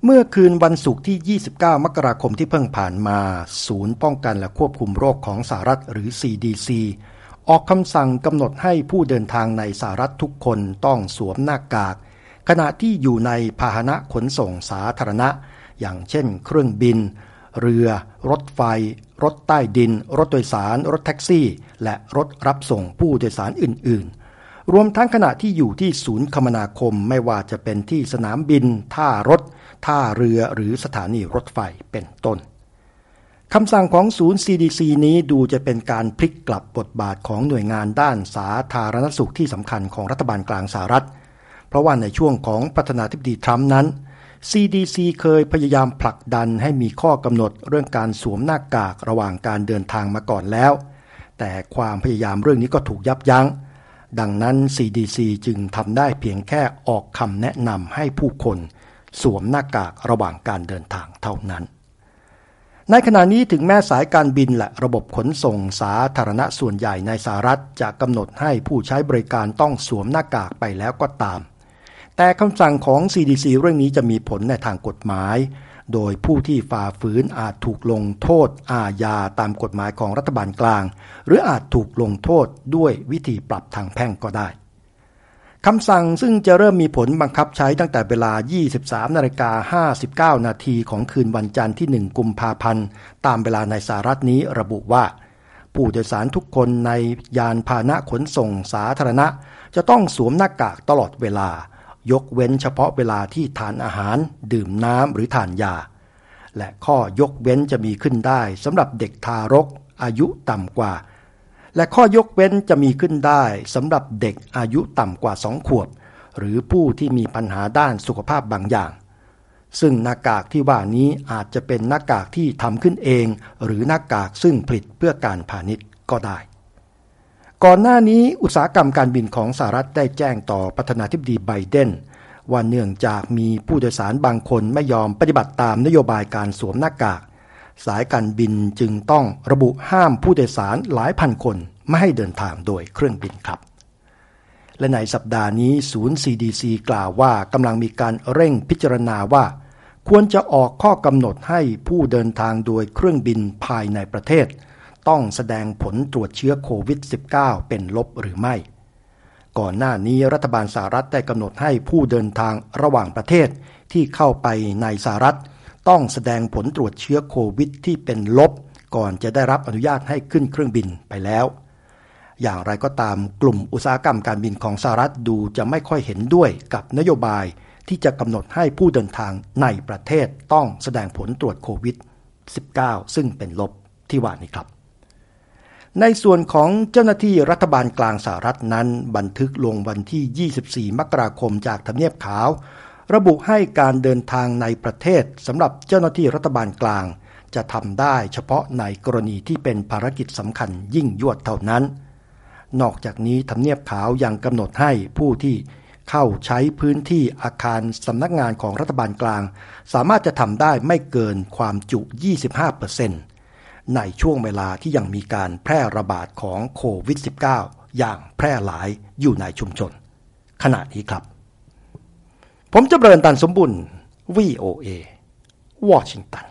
เมื่อคืนวันศุกร์ที่ 29 มกราคมที่เพิ่งผ่านมาศูนย์ป้องกันและควบคุมโรคของสหรัฐหรือ CDC ออกคำสั่งกำหนดให้ผู้เดินทางในสหรัฐทุกคนต้องสวมหน้ากากขณะที่อยู่ในพาหนะขนส่งสาธารณะอย่างเช่นเครื่องบินเรือรถไฟรถใต้ดินรถโดยสารรถแท็กซี่และรถรับส่งผู้โดยสารอื่นๆรวมทั้งขณะที่อยู่ที่ศูนย์คมนาคมไม่ว่าจะเป็นที่สนามบินท่ารถท่าเรือหรือสถานีรถไฟเป็นต้นคำสั่งของศูนย์ CDC นี้ดูจะเป็นการพลิกกลับบทบาทของหน่วยงานด้านสาธารณสุขที่สำคัญของรัฐบาลกลางสหรัฐเพราะว่าในช่วงของประธานาธิบดีทรัมป์นั้น CDC เคยพยายามผลักดันให้มีข้อกำหนดเรื่องการสวมหน้ากากระหว่างการเดินทางมาก่อนแล้วแต่ความพยายามเรื่องนี้ก็ถูกยับยั้งดังนั้น CDC จึงทำได้เพียงแค่ออกคำแนะนำให้ผู้คนสวมหน้ากากระหว่างการเดินทางเท่านั้นในขณะนี้ถึงแม้สายการบินและระบบขนส่งสาธารณะส่วนใหญ่ในสหรัฐจะกำหนดให้ผู้ใช้บริการต้องสวมหน้ากากไปแล้วก็ตามแต่คำสั่งของ CDC เรื่องนี้จะมีผลในทางกฎหมายโดยผู้ที่ฝ่าฝืนอาจถูกลงโทษอาญาตามกฎหมายของรัฐบาลกลางหรืออาจถูกลงโทษด้วยวิธีปรับทางแพ่งก็ได้คำสั่งซึ่งจะเริ่มมีผลบังคับใช้ตั้งแต่เวลา 23:59 นาทีของคืนวันจันทร์ที่ 1 กุมภาพันธ์ตามเวลาในสหรัฐนี้ระบุว่าผู้โดยสารทุกคนในยานพาหนะขนส่งสาธารณะจะต้องสวมหน้ากากตลอดเวลายกเว้นเฉพาะเวลาที่ทานอาหารดื่มน้ำหรือทานยาและข้อยกเว้นจะมีขึ้นได้สำหรับเด็กทารกอายุต่ำกว่าและข้อยกเว้นจะมีขึ้นได้สำหรับเด็กอายุต่ำกว่า2 ขวบหรือผู้ที่มีปัญหาด้านสุขภาพบางอย่างซึ่งหน้ากากที่ว่านี้อาจจะเป็นหน้ากากที่ทำขึ้นเองหรือหน้ากากซึ่งผลิตเพื่อการพาณิชย์ก็ได้ก่อนหน้านี้อุตสาหกรรมการบินของสหรัฐได้แจ้งต่อประธานาธิบดีไบเดนว่าเนื่องจากมีผู้โดยสารบางคนไม่ยอมปฏิบัติตามนโยบายการสวมหน้ากากสายการบินจึงต้องระบุห้ามผู้โดยสารหลายพันคนไม่ให้เดินทางโดยเครื่องบินครับและในสัปดาห์นี้ศูนย์ CDC กล่าวว่ากำลังมีการเร่งพิจารณาว่าควรจะออกข้อกำหนดให้ผู้เดินทางโดยเครื่องบินภายในประเทศต้องแสดงผลตรวจเชื้อโควิด -19 เป็นลบหรือไม่ก่อนหน้านี้รัฐบาลสหรัฐได้กำหนดให้ผู้เดินทางระหว่างประเทศที่เข้าไปในสหรัฐต้องแสดงผลตรวจเชื้อโควิดที่เป็นลบก่อนจะได้รับอนุญาตให้ขึ้นเครื่องบินไปแล้วอย่างไรก็ตามกลุ่มอุตสาหกรรมการบินของสหรัฐดูจะไม่ค่อยเห็นด้วยกับนโยบายที่จะกำหนดให้ผู้เดินทางในประเทศต้องแสดงผลตรวจโควิด -19 ซึ่งเป็นลบที่ว่านี้ครับในส่วนของเจ้าหน้าที่รัฐบาลกลางสหรัฐนั้นบันทึกลงวันที่ 24 มกราคมจากทำเนียบขาวระบุให้การเดินทางในประเทศสำหรับเจ้าหน้าที่รัฐบาลกลางจะทำได้เฉพาะในกรณีที่เป็นภารกิจสำคัญยิ่งยวดเท่านั้นนอกจากนี้ทำเนียบขาวยังกำหนดให้ผู้ที่เข้าใช้พื้นที่อาคารสำนักงานของรัฐบาลกลางสามารถจะทำได้ไม่เกินความจุ 25% ในช่วงเวลาที่ยังมีการแพร่ระบาดของโควิด -19 อย่างแพร่หลายอยู่ในชุมชนขณะนี้ครับผมจำเริญ ตันสมบุญ VOA วอชิงตัน